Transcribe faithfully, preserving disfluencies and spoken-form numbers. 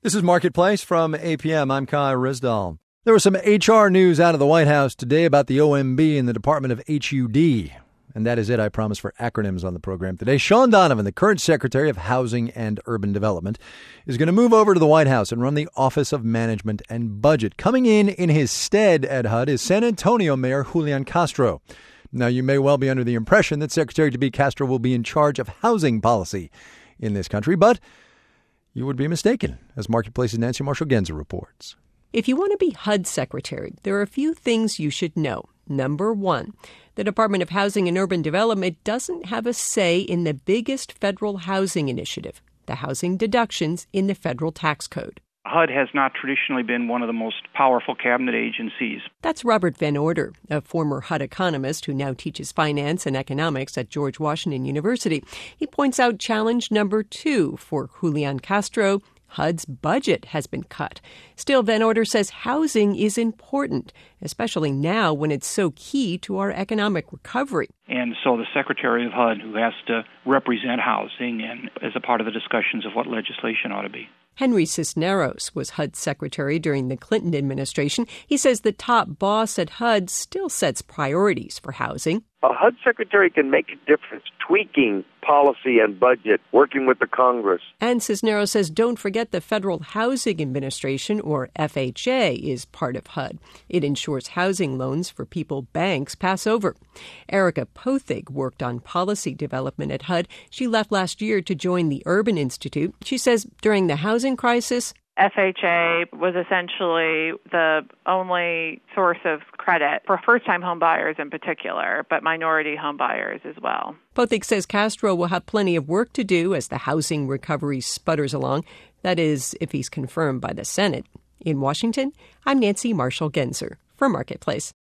This is Marketplace from A P M. I'm Kai Risdall. There was some H R news out of the White House today about the O M B and the Department of H U D. And that is it, I promise, for acronyms on the program today. Sean Donovan, the current Secretary of Housing and Urban Development, is going to move over to the White House and run the Office of Management and Budget. Coming in in his stead at H U D is San Antonio Mayor Julian Castro. Now, you may well be under the impression that Secretary-to-be Castro will be in charge of housing policy in this country, but you would be mistaken, as Marketplace's Nancy Marshall-Genzer reports. If you want to be H U D Secretary, there are a few things you should know. Number one, the Department of Housing and Urban Development doesn't have a say in the biggest federal housing initiative, the housing deductions in the federal tax code. H U D has not traditionally been one of the most powerful cabinet agencies. That's Robert Van Order, a former H U D economist who now teaches finance and economics at George Washington University. He points out challenge number two for Julian Castro. H U D's budget has been cut. Still, Van Order says housing is important, especially now when it's so key to our economic recovery. And so the Secretary of H U D, who has to represent housing and as a part of the discussions of what legislation ought to be. Henry Cisneros was H U D Secretary during the Clinton administration. He says the top boss at H U D still sets priorities for housing. A H U D secretary can make a difference, tweaking policy and budget, working with the Congress. And Cisneros says don't forget the Federal Housing Administration, or F H A, is part of H U D. It ensures housing loans for people banks pass over. Erica Pothig worked on policy development at H U D. She left last year to join the Urban Institute. She says during the housing crisis, F H A was essentially the only source of credit for first-time home buyers in particular, but minority home buyers as well. Pothig says Castro will have plenty of work to do as the housing recovery sputters along. That is, if he's confirmed by the Senate. In Washington, I'm Nancy Marshall-Genzer for Marketplace.